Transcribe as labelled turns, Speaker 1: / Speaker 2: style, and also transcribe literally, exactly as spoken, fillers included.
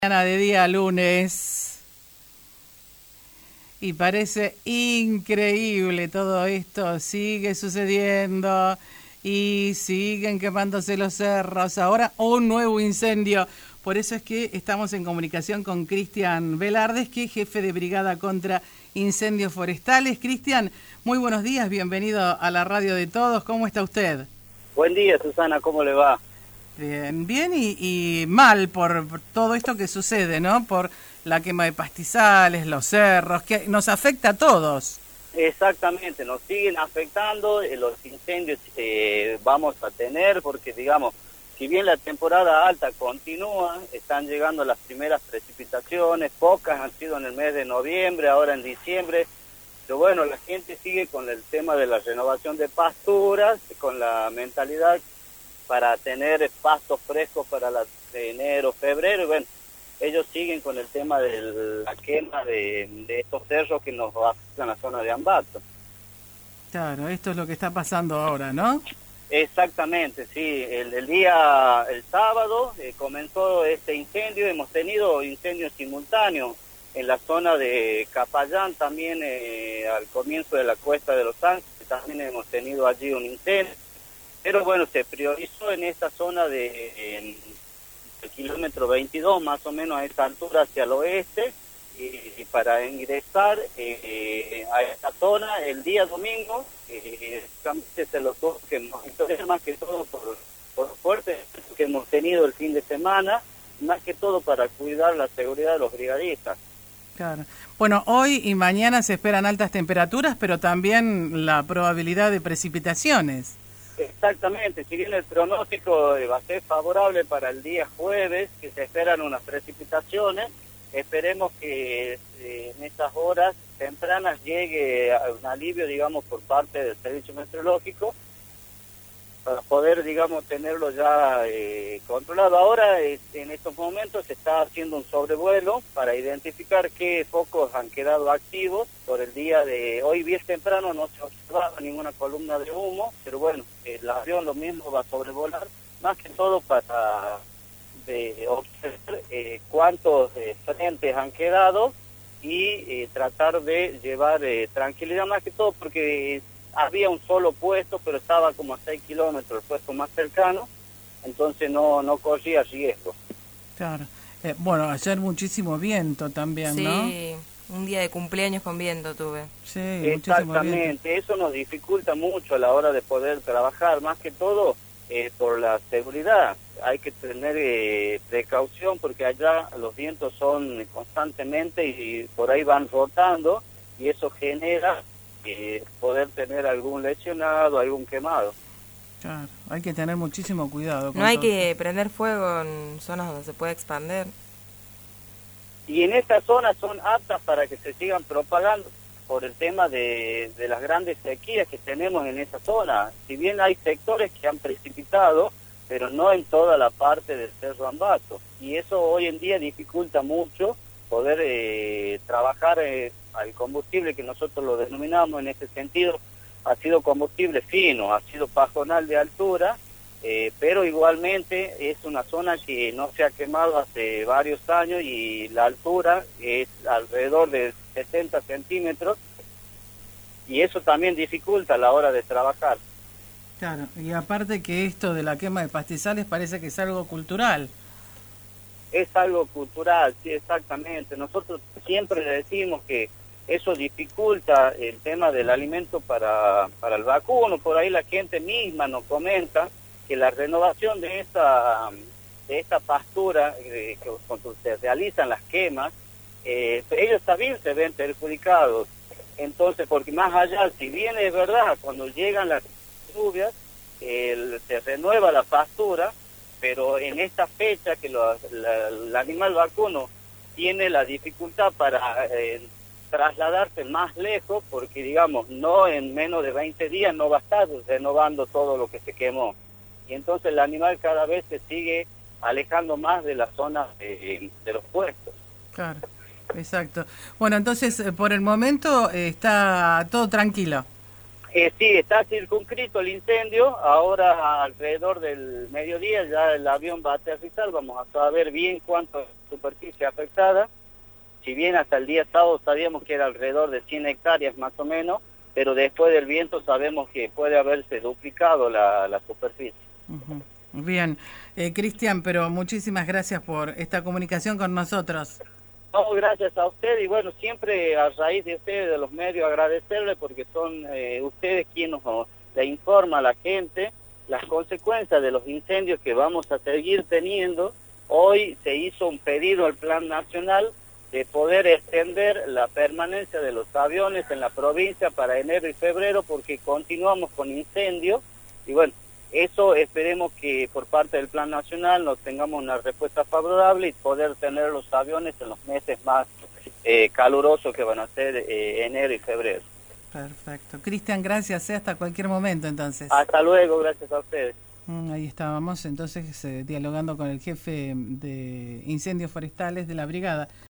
Speaker 1: Mañana de día lunes y parece increíble todo esto, sigue sucediendo y siguen quemándose los cerros, ahora un nuevo incendio, por eso es que estamos en comunicación con Cristian Velardes, que es jefe de Brigada contra Incendios Forestales. Cristian, muy buenos días, bienvenido a la radio de todos, ¿cómo está usted?
Speaker 2: Buen día, Susana, ¿cómo le va?
Speaker 1: Bien, bien y, y mal por, por todo esto que sucede, ¿no? Por la quema de pastizales, los cerros, que nos afecta a todos.
Speaker 2: Exactamente, nos siguen afectando, eh, los incendios eh, vamos a tener, porque digamos, si bien la temporada alta continúa, están llegando las primeras precipitaciones, pocas han sido en el mes de noviembre, ahora en diciembre, pero bueno, la gente sigue con el tema de la renovación de pasturas, con la mentalidad para tener pastos frescos para la, de enero, febrero, y bueno, ellos siguen con el tema de la quema de, de estos cerros que nos afectan a la zona de Ambato.
Speaker 1: Claro, esto es lo que está pasando ahora, ¿no?
Speaker 2: Exactamente, sí, el, el día, el sábado eh, comenzó este incendio, hemos tenido incendios simultáneos en la zona de Capayán, también eh, al comienzo de la Cuesta de los Ángeles, también hemos tenido allí un incendio. Pero bueno, se priorizó en esta zona de en, el kilómetro veintidós, más o menos a esta altura hacia el oeste, y, y para ingresar eh, a esta zona el día domingo, eh, se lo tuvo que monitorear más que todo por, por fuerte que hemos tenido el fin de semana, más que todo para cuidar la seguridad de los brigadistas.
Speaker 1: Claro. Bueno, hoy y mañana se esperan altas temperaturas, pero también la probabilidad de precipitaciones.
Speaker 2: Exactamente, si bien el pronóstico va a ser favorable para el día jueves, que se esperan unas precipitaciones, esperemos que eh, en estas horas tempranas llegue un alivio, digamos, por parte del Servicio Meteorológico, para poder, digamos, tenerlo ya eh, controlado. Ahora, eh, en estos momentos, se está haciendo un sobrevuelo para identificar qué focos han quedado activos. Por el día de hoy, bien temprano, no se observaba ninguna columna de humo, pero bueno, el avión lo mismo va a sobrevolar, más que todo para de observar eh, cuántos eh, frentes han quedado y eh, tratar de llevar eh, tranquilidad, más que todo porque había un solo puesto, pero estaba como a seis kilómetros el puesto más cercano, entonces no no corría riesgo.
Speaker 1: Claro. Eh, bueno, ayer muchísimo viento también,
Speaker 3: sí,
Speaker 1: ¿no?
Speaker 3: Sí, un día de cumpleaños con viento tuve.
Speaker 1: Sí,
Speaker 2: exactamente, eso nos dificulta mucho a la hora de poder trabajar, más que todo eh, por la seguridad. Hay que tener eh, precaución porque allá los vientos son constantemente y, y por ahí van rotando y eso genera Eh, poder tener algún lesionado, algún quemado.
Speaker 1: Claro, hay que tener muchísimo cuidado. Con
Speaker 3: no hay
Speaker 1: todo
Speaker 3: que
Speaker 1: esto.
Speaker 3: prender fuego en zonas donde se puede expander.
Speaker 2: Y en estas zonas son aptas para que se sigan propagando por el tema de, de las grandes sequías que tenemos en esa zona. Si bien hay sectores que han precipitado, pero no en toda la parte del Cerro Ambato. Y eso hoy en día dificulta mucho poder eh, trabajar eh, al combustible que nosotros lo denominamos en este sentido, ha sido combustible fino, ha sido pajonal de altura, eh, pero igualmente es una zona que no se ha quemado hace varios años y la altura es alrededor de setenta centímetros y eso también dificulta a la hora de trabajar.
Speaker 1: Claro, y aparte que esto de la quema de pastizales parece que es algo cultural.
Speaker 2: Es algo cultural, sí, exactamente. Nosotros siempre le decimos que eso dificulta el tema del alimento para, para el vacuno. Por ahí la gente misma nos comenta que la renovación de esta, de esta pastura, eh, que cuando se realizan las quemas, eh, ellos también se ven perjudicados. Entonces, porque más allá, si bien es verdad, cuando llegan las lluvias, eh, se renueva la pastura, pero en esta fecha que lo, la, el animal vacuno tiene la dificultad para eh, trasladarse más lejos, porque digamos, no en menos de veinte días no va a estar renovando todo lo que se quemó. Y entonces el animal cada vez se sigue alejando más de la zona de, de los puestos.
Speaker 1: Claro, exacto. Bueno, entonces, eh, por el momento eh, está todo tranquilo.
Speaker 2: Eh, sí, está circunscrito el incendio, ahora alrededor del mediodía ya el avión va a aterrizar, vamos a saber bien cuántos superficie afectada. Si bien hasta el día sábado sabíamos que era alrededor de cien hectáreas más o menos, pero después del viento sabemos que puede haberse duplicado la, la superficie.
Speaker 1: Uh-huh. Bien, eh, Cristian, pero muchísimas gracias por esta comunicación con nosotros.
Speaker 2: No, gracias a usted y bueno, siempre a raíz de ustedes, de los medios, agradecerle porque son eh, ustedes quienes nos le informa a la gente las consecuencias de los incendios que vamos a seguir teniendo. Hoy se hizo un pedido al Plan Nacional de poder extender la permanencia de los aviones en la provincia para enero y febrero porque continuamos con incendios y bueno, eso esperemos que por parte del Plan Nacional nos tengamos una respuesta favorable y poder tener los aviones en los meses más eh, calurosos que van a ser eh, enero y febrero.
Speaker 1: Perfecto. Cristian, gracias. ¿eh? Hasta cualquier momento entonces.
Speaker 2: Hasta luego, gracias a ustedes.
Speaker 1: Mm, ahí estábamos entonces eh, dialogando con el jefe de incendios forestales de la brigada.